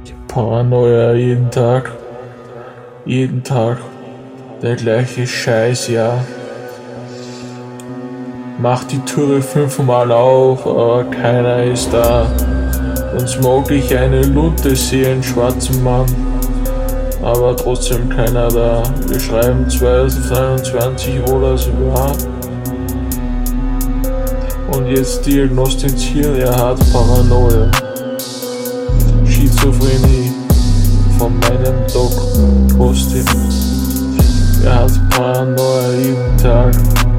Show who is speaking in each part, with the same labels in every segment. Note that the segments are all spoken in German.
Speaker 1: Paranoia jeden Tag, der gleiche Scheiß, ja. Mach die Türe 5-mal auf, aber keiner ist da. Dann smoke ich eine Lunte, sehe einen schwarzen Mann, aber trotzdem keiner da. Wir schreiben 2021, wo das war. Und jetzt diagnostizieren, er hat Paranoia. Schizophrenie von meinem Doc Kostin. Er hat Paranoia jeden Tag.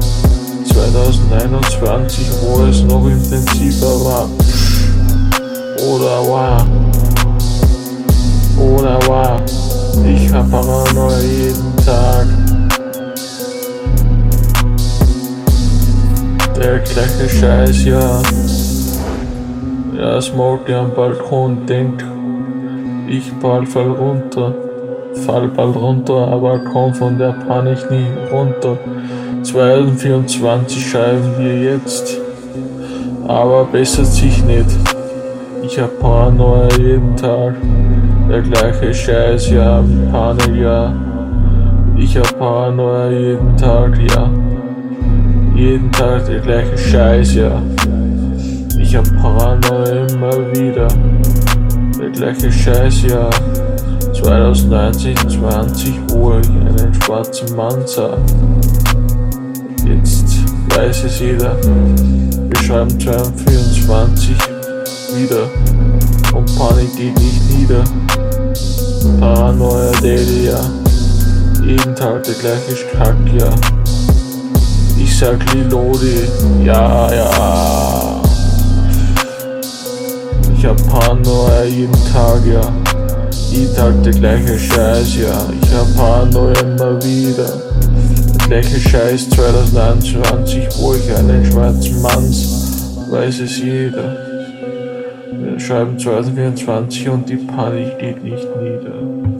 Speaker 1: 2021, wo es noch intensiver war. Oder war. Ich hab Paranoia jeden Tag. Der gleiche Scheiß, ja. Er smoke am Balkon, denkt, ich fall bald runter, aber komm von der Panik nie runter. 2024 schreiben wir jetzt, aber bessert sich nicht. Ich hab Paranoia jeden Tag, der gleiche Scheiß, ja, Panik, ja. Ich hab Paranoia jeden Tag, ja. Jeden Tag der gleiche Scheiß, ja. Ich hab Paranoia immer wieder, der gleiche Scheiß, ja. 2020, wo ich einen schwarzen Mann sah. Jetzt weiß es jeder. Wir schreiben 2024 wieder und Panik geht nicht nieder. Paranoia daily, ja. Jeden Tag der gleiche Kack, ja. Ich sag Lilodi, ja, ja. Ich hab Paranoia jeden Tag, ja. Jeden Tag der gleiche Scheiß, ja. Ich hab Paranoia immer wieder. Der gleiche Scheiß 2021, wo ich einen schwarzen Mann sah, weiß es jeder. Wir schreiben 2024 und die Panik geht nicht nieder.